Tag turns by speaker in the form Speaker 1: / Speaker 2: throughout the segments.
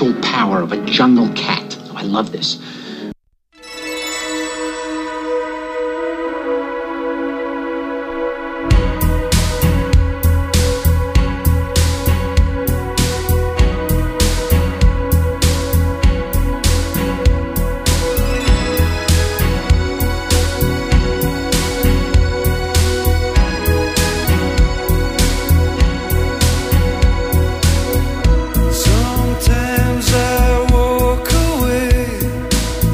Speaker 1: sexual power of a jungle cat. Oh, I love this.
Speaker 2: Sometimes I walk away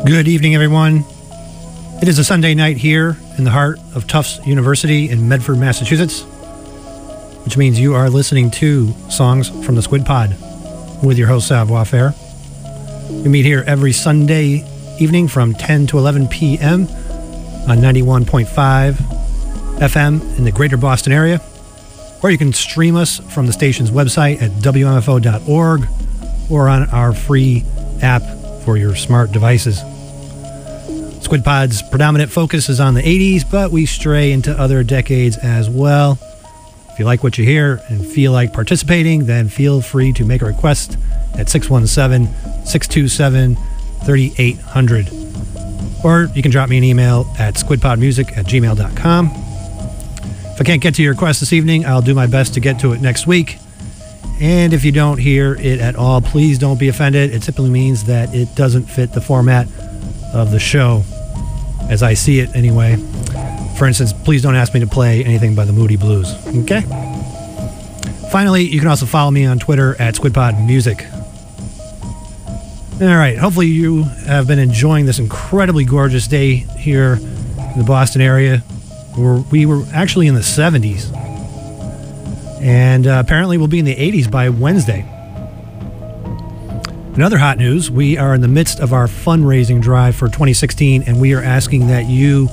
Speaker 2: Good evening, everyone. It is a Sunday night here in the heart of Tufts University in Medford, Massachusetts, which means you are listening to Songs from the Squid Pod with your host, Savoir Faire. We meet here every Sunday evening from 10 to 11 p.m. on 91.5 FM in the greater Boston area, or you can stream us from the station's website at wmfo.org or on our free app for your smart devices. Squid Pod's predominant focus is on the 80s, but we stray into other decades as well. If you like what you hear and feel like participating, then feel free to make a request at 617-627-3800. Or you can drop me an email at squidpodmusic@gmail.com. If I can't get to your request this evening, I'll do my best to get to it next week. And if you don't hear it at all, please don't be offended. It simply means that it doesn't fit the format of the show, as I see it anyway. For instance, please don't ask me to play anything by the Moody Blues, okay? Finally, you can also follow me on Twitter at SquidPodMusic. All right, hopefully you have been enjoying this incredibly gorgeous day here in the Boston area, where we were actually in the 70s. And apparently we'll be in the 80s by Wednesday. In other hot news, we are in the midst of our fundraising drive for 2016, and we are asking that you,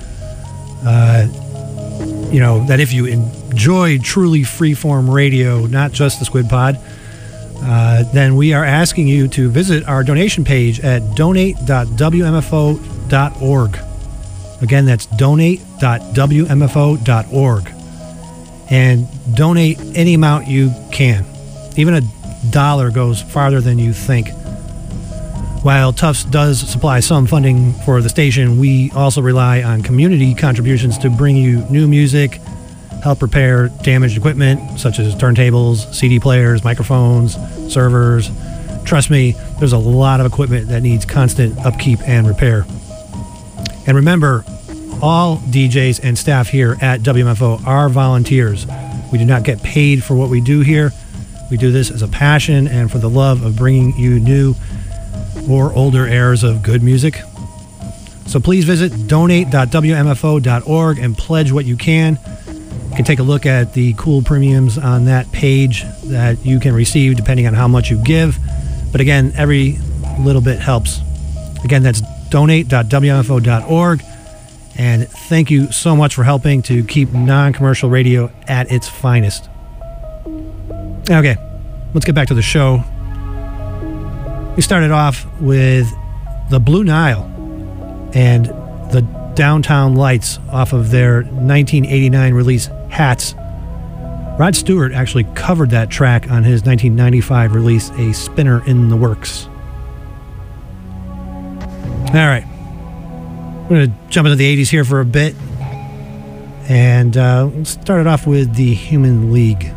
Speaker 2: that if you enjoy truly freeform radio, not just the Squid Pod, then we are asking you to visit our donation page at donate.wmfo.org. Again, that's donate.wmfo.org. And donate any amount you can. Even $1 goes farther than you think. While Tufts does supply some funding for the station, we also rely on community contributions to bring you new music, help repair damaged equipment such as turntables, CD players, microphones, servers. Trust me, there's a lot of equipment that needs constant upkeep and repair. And remember, all DJs and staff here at WMFO are volunteers. We do not get paid for what we do here. We do this as a passion and for the love of bringing you new or older airs of good music. So please visit donate.wmfo.org and pledge what you can. You can take a look at the cool premiums on that page that you can receive depending on how much you give. But again, every little bit helps. Again, that's donate.wmfo.org. And thank you so much for helping to keep non-commercial radio at its finest. Okay, let's get back to the show. We started off with the Blue Nile and the Downtown Lights off of their 1989 release, Hats. Rod Stewart actually covered that track on his 1995 release, A Spinner in the Works. All right. We're going to jump into the 80s here for a bit. And we'll start it off with the Human League.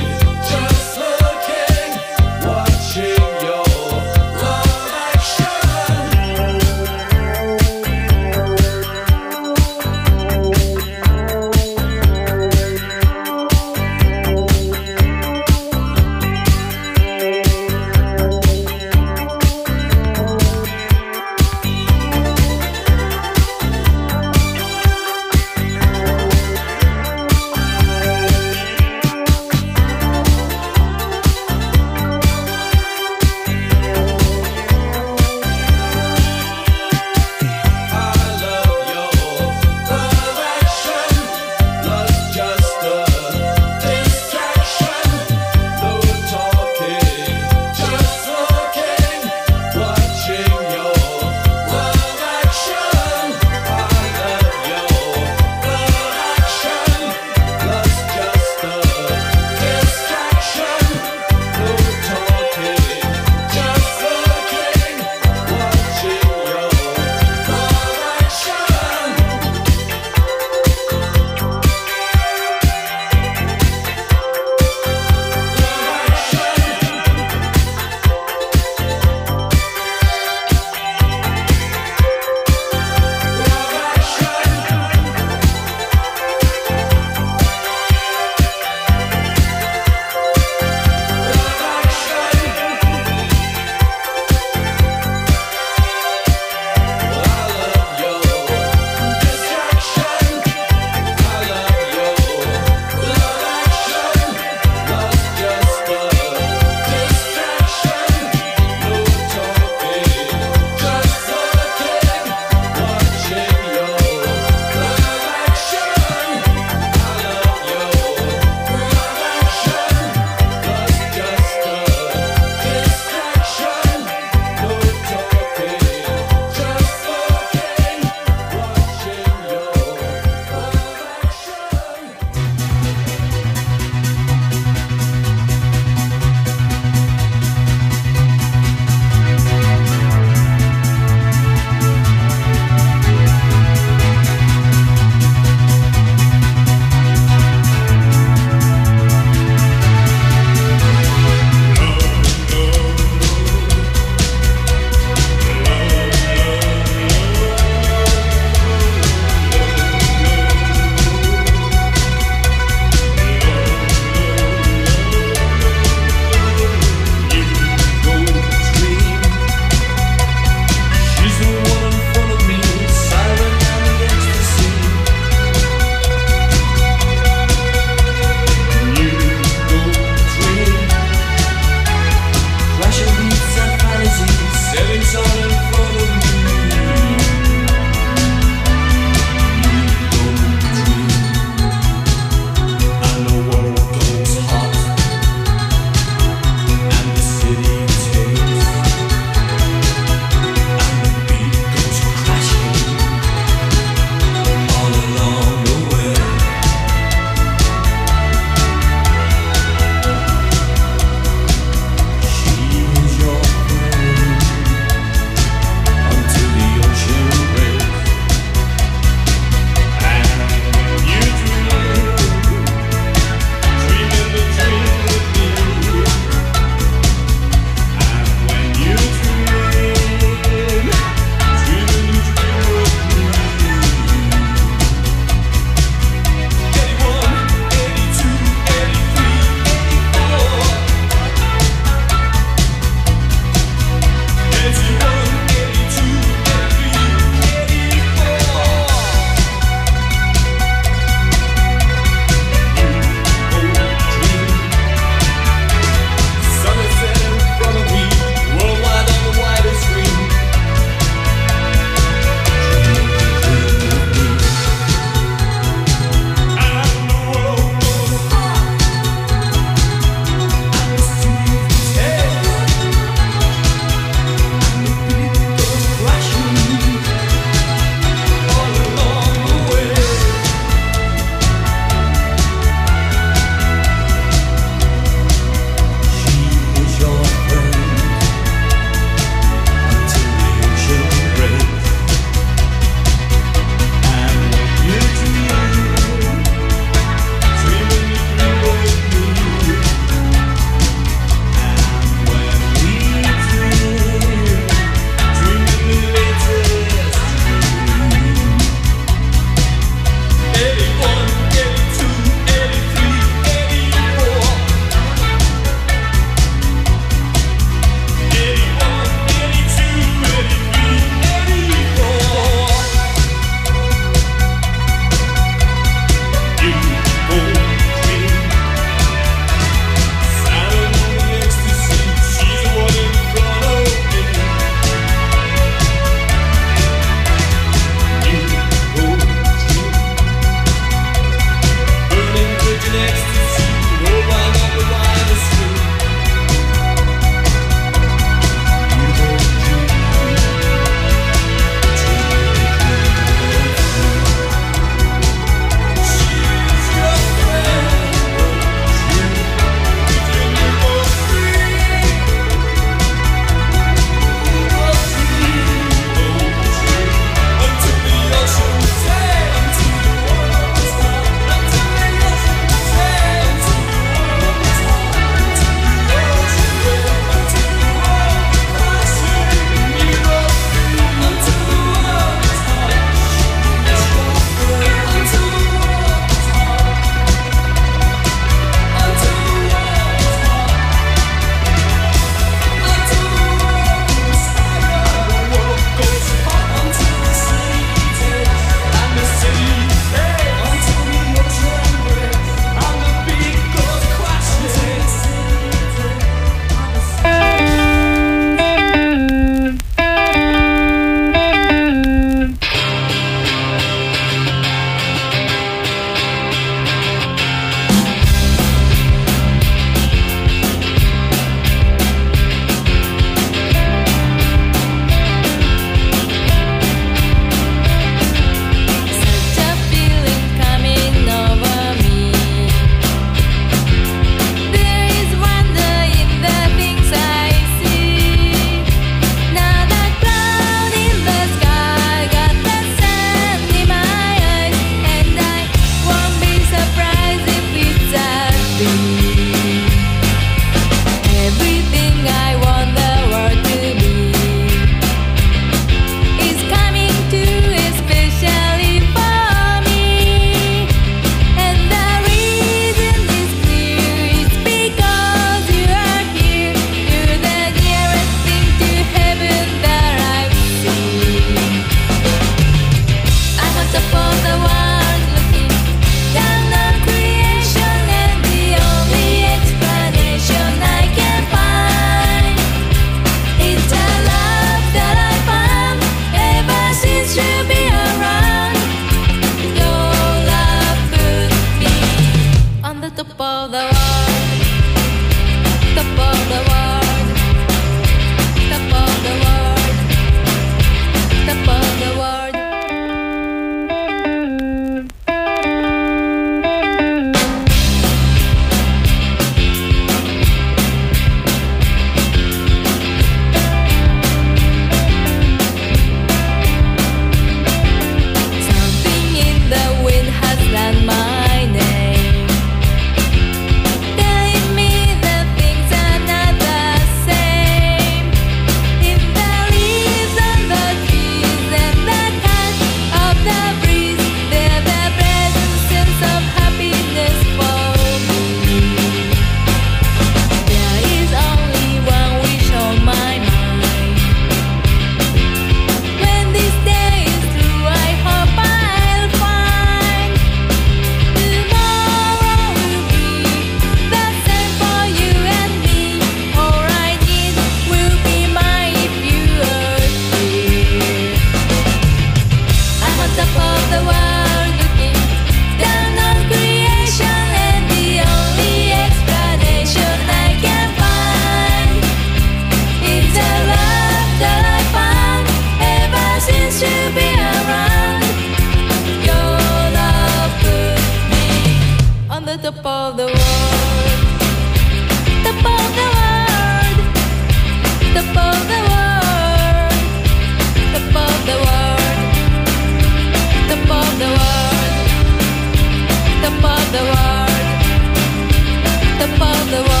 Speaker 3: the top of the world. Top of the world. Top of the world. Top of the world. Top of the world. Top of the world. Top of the world.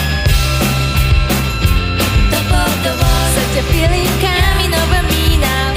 Speaker 3: Top of the world. Such a feeling coming over me now.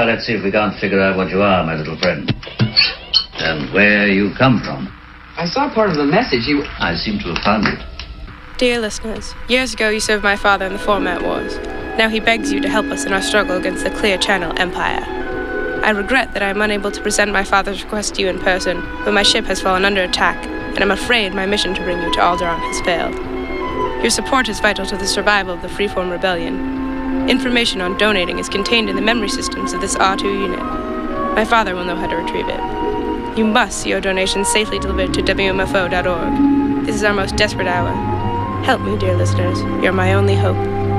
Speaker 4: Now let's see if we can't figure out what you are, my little friend. And where you come from.
Speaker 5: I saw part of the message.
Speaker 4: I seem to have found it.
Speaker 6: Dear listeners, years ago you served my father in the Format Wars. Now he begs you to help us in our struggle against the Clear Channel Empire. I regret that I am unable to present my father's request to you in person, but my ship has fallen under attack, and I'm afraid my mission to bring you to Alderaan has failed. Your support is vital to the survival of the Freeform Rebellion. Information on donating is contained in the memory systems of this R2 unit. My father will know how to retrieve it. You must see your donations safely delivered to WMFO.org. This is our most desperate hour. Help me, dear listeners. You're my only hope.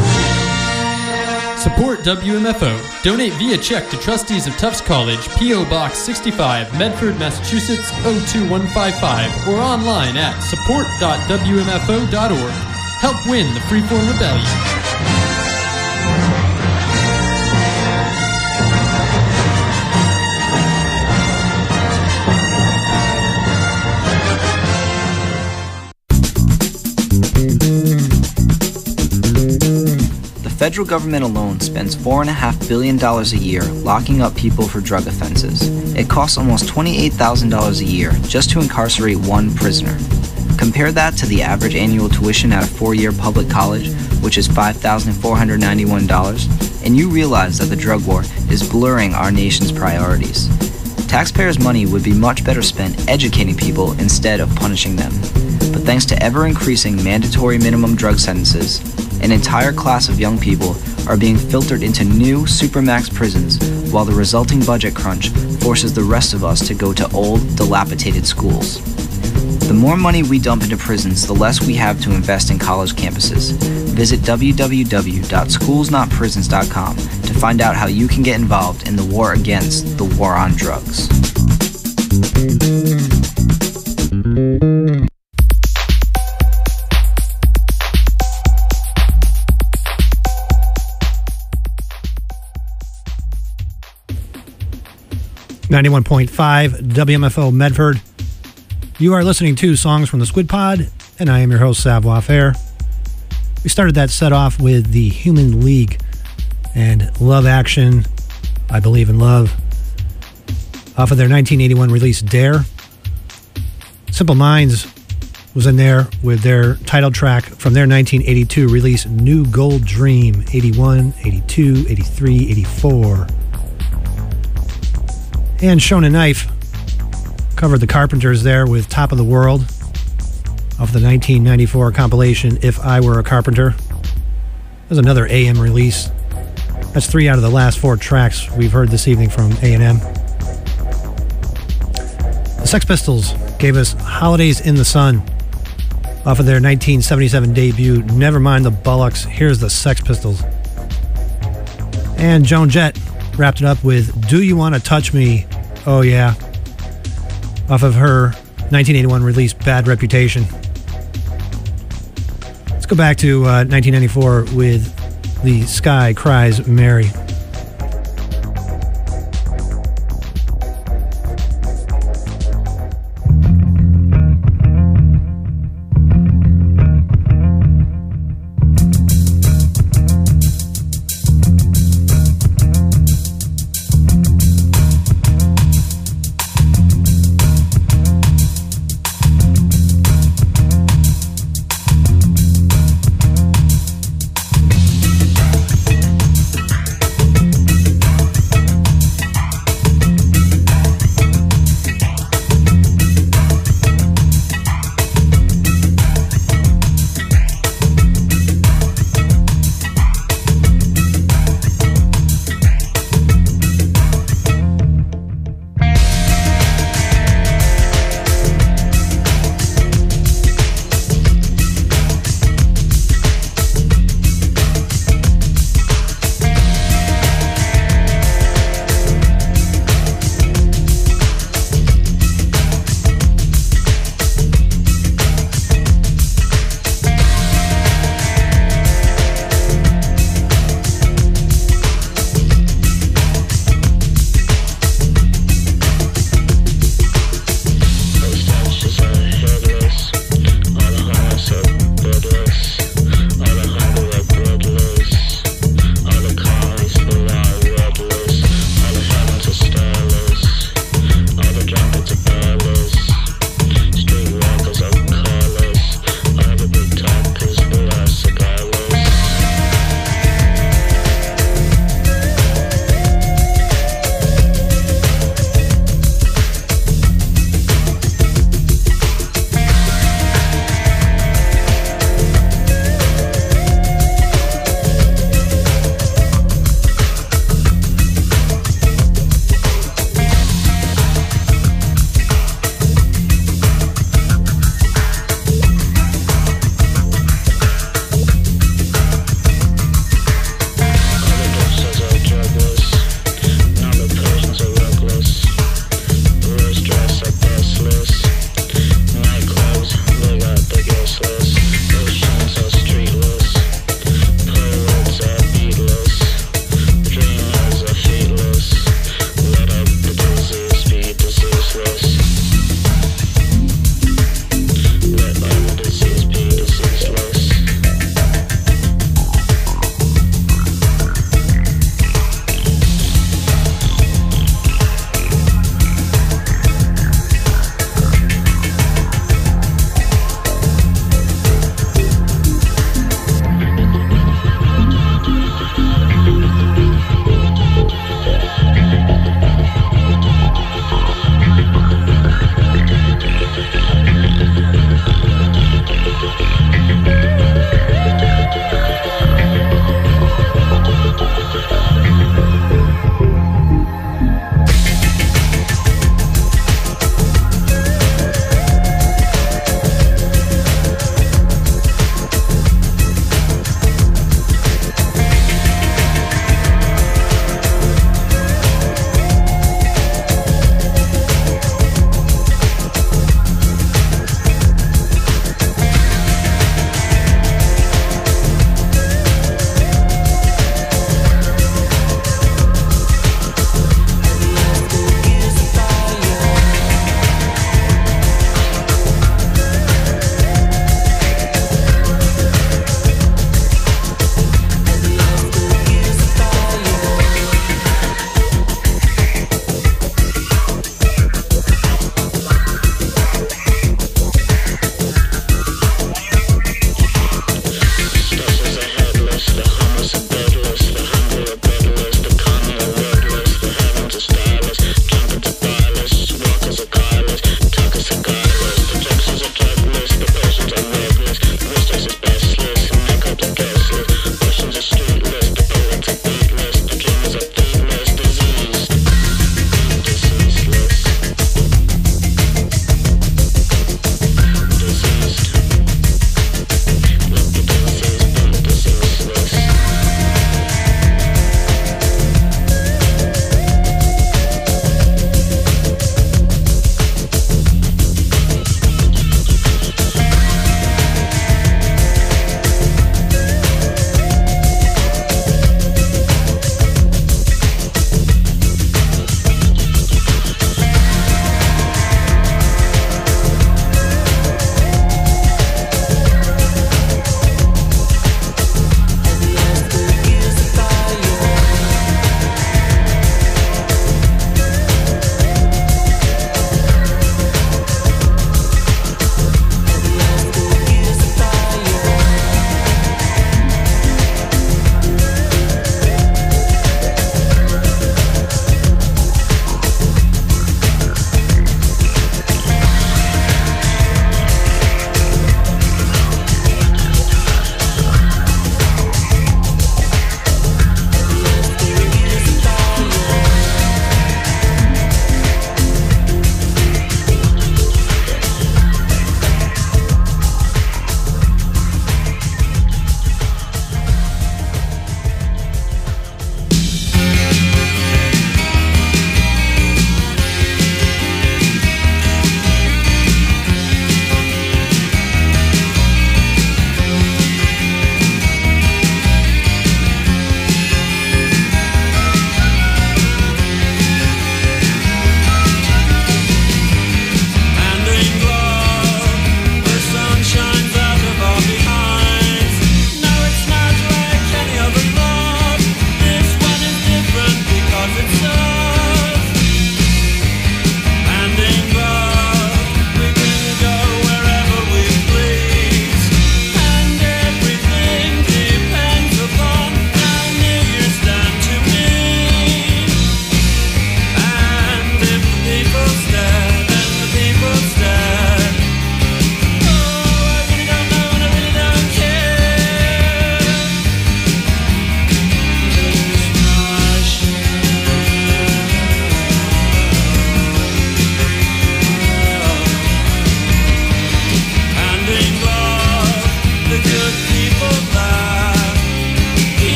Speaker 7: Support WMFO. Donate via check to Trustees of Tufts College, P.O. Box 65, Medford, Massachusetts 02155, or online at support.wmfo.org. Help win the Freeform Rebellion.
Speaker 8: The federal government alone spends $4.5 billion a year locking up people for drug offenses. It costs almost $28,000 a year just to incarcerate one prisoner. Compare that to the average annual tuition at a 4-year public college, which is $5,491, and you realize that the drug war is blurring our nation's priorities. Taxpayers' money would be much better spent educating people instead of punishing them. But thanks to ever-increasing mandatory minimum drug sentences, an entire class of young people are being filtered into new supermax prisons, while the resulting budget crunch forces the rest of us to go to old, dilapidated schools. The more money we dump into prisons, the less we have to invest in college campuses. Visit www.schoolsnotprisons.com to find out how you can get involved in the war against the war on drugs.
Speaker 2: 91.5 WMFO Medford. You are listening to Songs from the Squid Pod, and I am your host, Savoir Faire. We started that set off with the Human League and Love Action, I Believe in Love, off of their 1981 release, Dare. Simple Minds was in there with their title track from their 1982 release, New Gold Dream, 81, 82, 83, 84. And Shonen Knife covered the Carpenters there with Top of the World off the 1994 compilation If I Were a Carpenter. There's another AM release. That's 3 out of the last 4 tracks we've heard this evening from A&M. The Sex Pistols gave us Holidays in the Sun off of their 1977 debut Nevermind the Bollocks, Here's the Sex Pistols. And Joan Jett wrapped it up with Do You Want to Touch Me? Oh Yeah, off of her 1981 release Bad Reputation. Let's go back to 1994 with The Sky Cries Mary.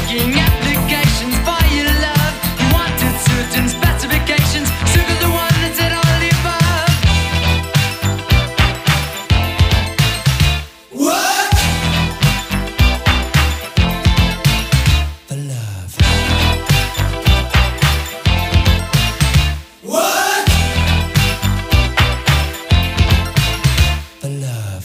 Speaker 9: making applications for your love. You wanted certain specifications, sugar the one that said all the above. What? For love. What? For love.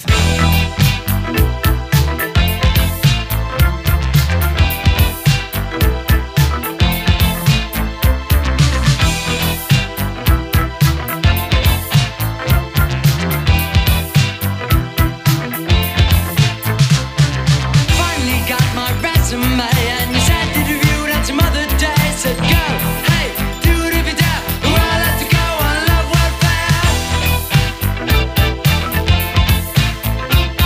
Speaker 9: Finally got my resume and you said that you viewed it some other day. Said go, hey, do it if you dare. Well, I have to go on love welfare.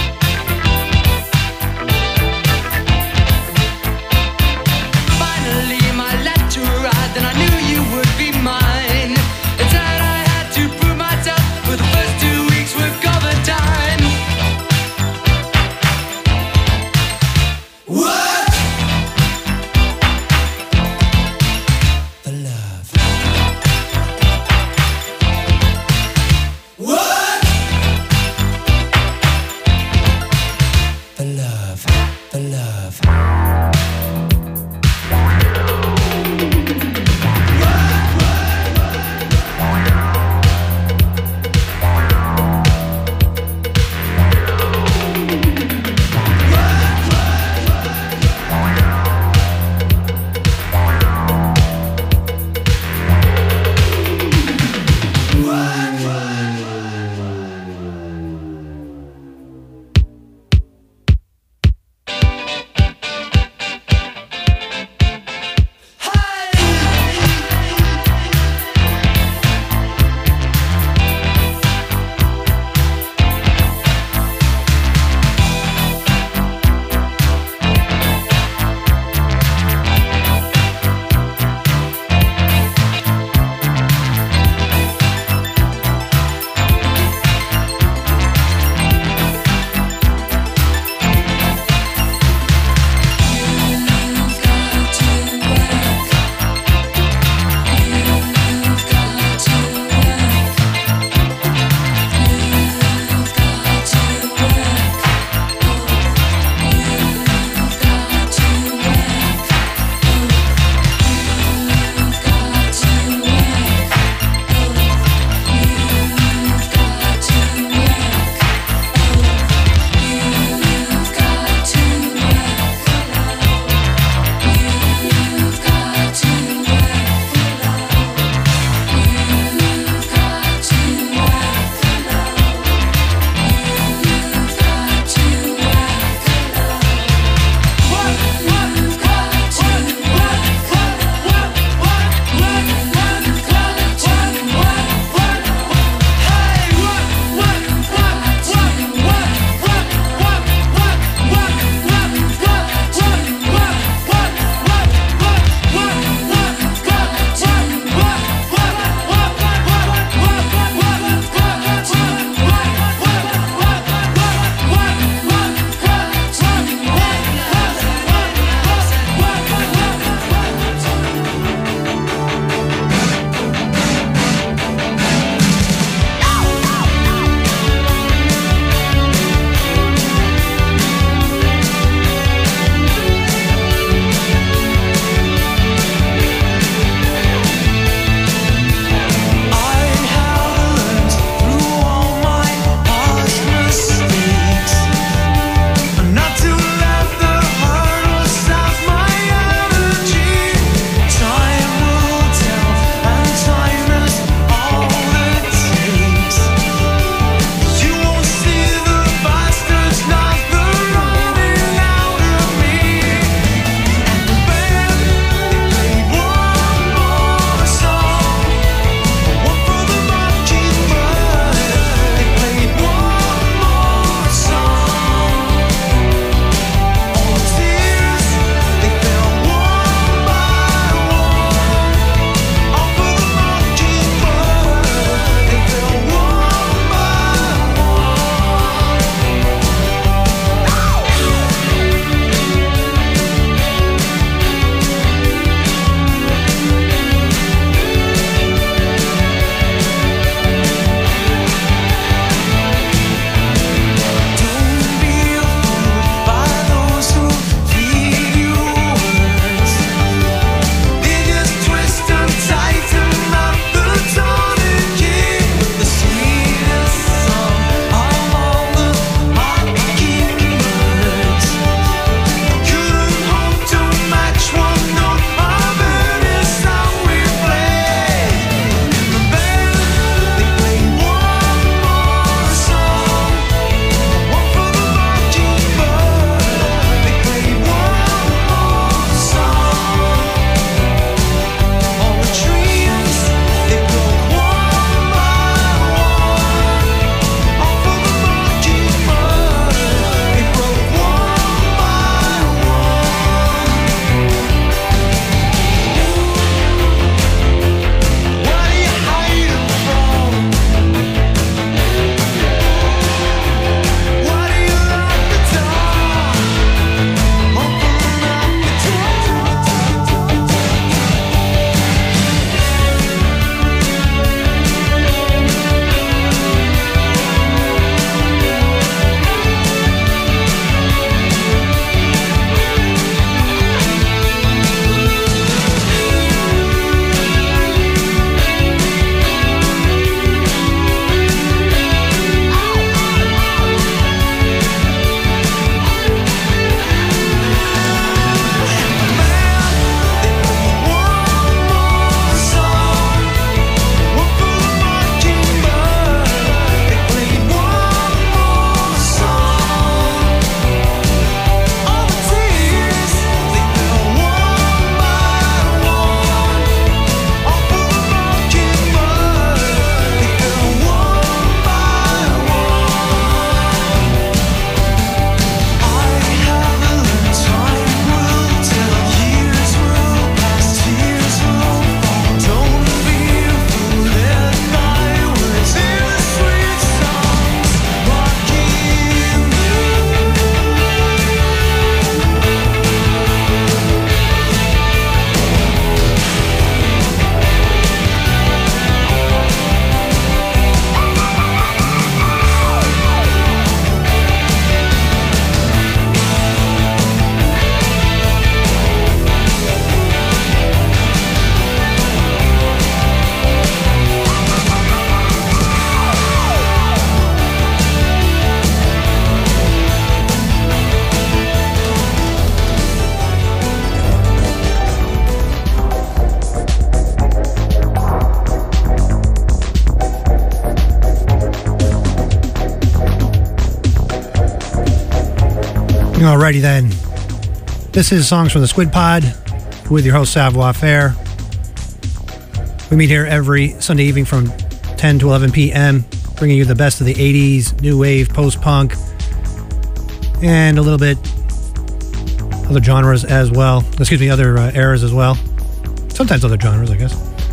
Speaker 2: Alrighty then. This is Songs from the Squid Pod with your host, Savoir Faire. We meet here every Sunday evening from 10 to 11 p.m., bringing you the best of the 80s, new wave, post-punk, and a little bit other genres as well. Excuse me, other eras as well. Sometimes other genres, I guess.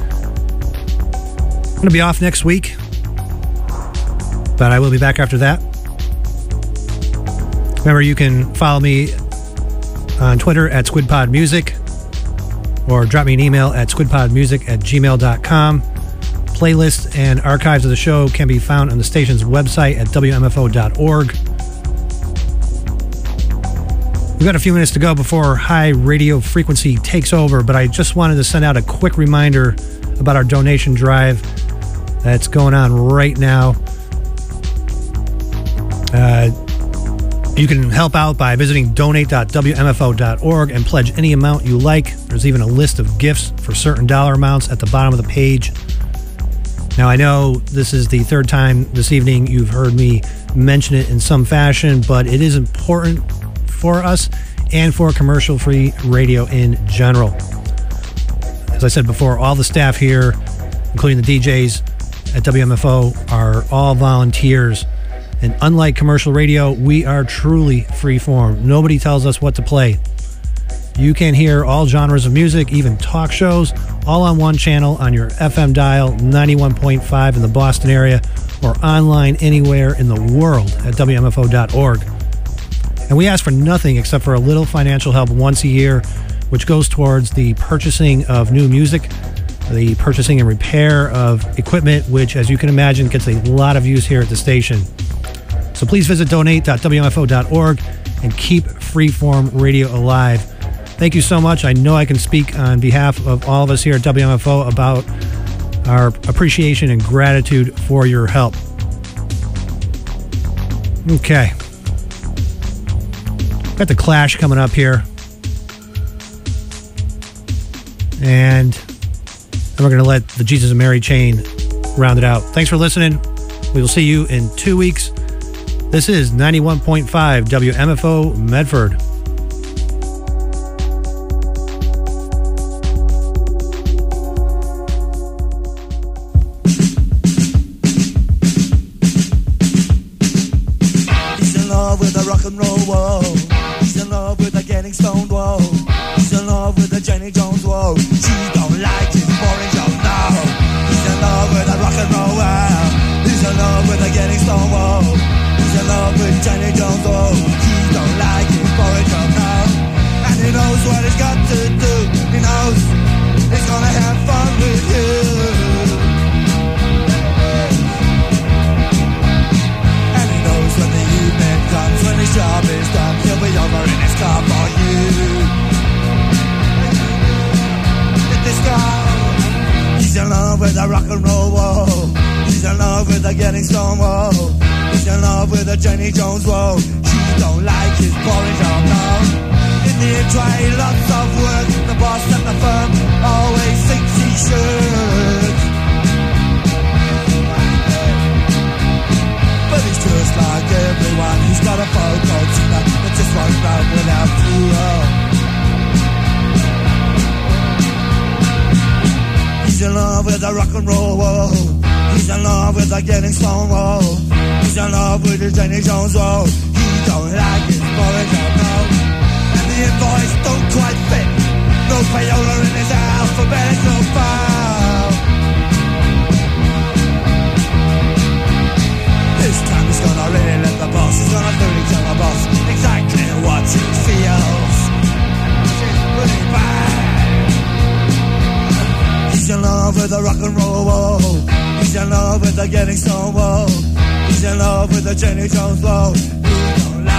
Speaker 2: I'm going to be off next week, but I will be back after that. Remember, you can follow me on Twitter at SquidPodMusic or drop me an email at squidpodmusic@gmail.com. Playlists and archives of the show can be found on the station's website at WMFO.org. We've got a few minutes to go before high radio frequency takes over, but I just wanted to send out a quick reminder about our donation drive that's going on right now. You can help out by visiting donate.wmfo.org and pledge any amount you like. There's even a list of gifts for certain dollar amounts at the bottom of the page. Now, I know this is the third time this evening you've heard me mention it in some fashion, but it is important for us and for commercial-free radio in general. As I said before, all the staff here, including the DJs at WMFO, are all volunteers. And unlike commercial radio, we are truly free-form. Nobody tells us what to play. You can hear all genres of music, even talk shows, all on one channel on your FM dial, 91.5 in the Boston area, or online anywhere in the world at WMFO.org. And we ask for nothing except for a little financial help once a year, which goes towards the purchasing of new music, the purchasing and repair of equipment, which, as you can imagine, gets a lot of use here at the station. So please visit donate.wmfo.org and keep freeform radio alive. Thank you so much. I know I can speak on behalf of all of us here at WMFO about our appreciation and gratitude for your help. Okay. Got the Clash coming up here. And then we're going to let the Jesus and Mary chain round it out. Thanks for listening. We will see you in 2 weeks. This is 91.5 WMFO Medford.
Speaker 10: He's in love with the rock and roll world. He's in love with the getting stoned world. He's in love with the Jenny Jones world. She don't like his boring job now. He's in love with the rock and roll world. He's in love with the getting stoned world. He's in love with Jenny Jones, oh, he don't like his boring job now. And he knows what he's got to do. He knows he's gonna have fun with you. And he knows when the evening comes, when his job is done, he'll be over in his car for you. Get this guy. He's in love with the rock and roll world. He's in love with the getting stoned world. He's in love with the Jenny Jones world. She don't like his boring job now. In the tray, lots of work. The boss at the firm always thinks he should. But he's just like everyone. He's got a photo tuner that just won't run without fuel. He's in love with the rock and roll world. He's in love with the getting stoned world. He's in love with the Jenny Jones world. He don't like his boring job now. And the invoice don't quite fit. No payola in his alphabetical file. This time he's gonna really let the boss. He's gonna really tell the boss exactly what he feels. She's pretty bad. He's in love with the rock and roll world. He's in love with the getting stoned world. He's in love with the Jenny Jones world. He don't like